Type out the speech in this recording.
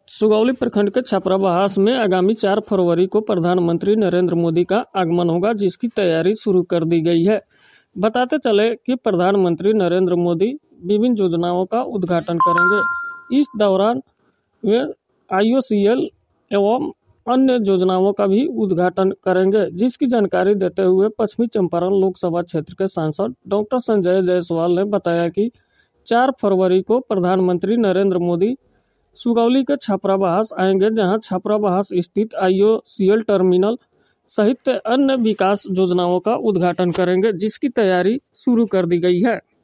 सुगौली प्रखंड के छपराबहास में आगामी 4 फरवरी को प्रधानमंत्री नरेंद्र मोदी का आगमन होगा, जिसकी तैयारी शुरू कर दी गई है। बताते चले कि प्रधानमंत्री नरेंद्र मोदी विभिन्न योजनाओं का उद्घाटन करेंगे। इस दौरान वे IOCL एवं अन्य योजनाओं का भी उद्घाटन करेंगे, जिसकी जानकारी देते हुए पश्चिमी चंपारण लोकसभा क्षेत्र के सांसद डॉक्टर संजय जायसवाल ने बताया कि 4 फरवरी को प्रधानमंत्री नरेंद्र मोदी सुगौली के छपराबहास आएंगे, जहां छपराबहास स्थित IOCL टर्मिनल सहित अन्य विकास योजनाओं का उद्घाटन करेंगे, जिसकी तैयारी शुरू कर दी गई है।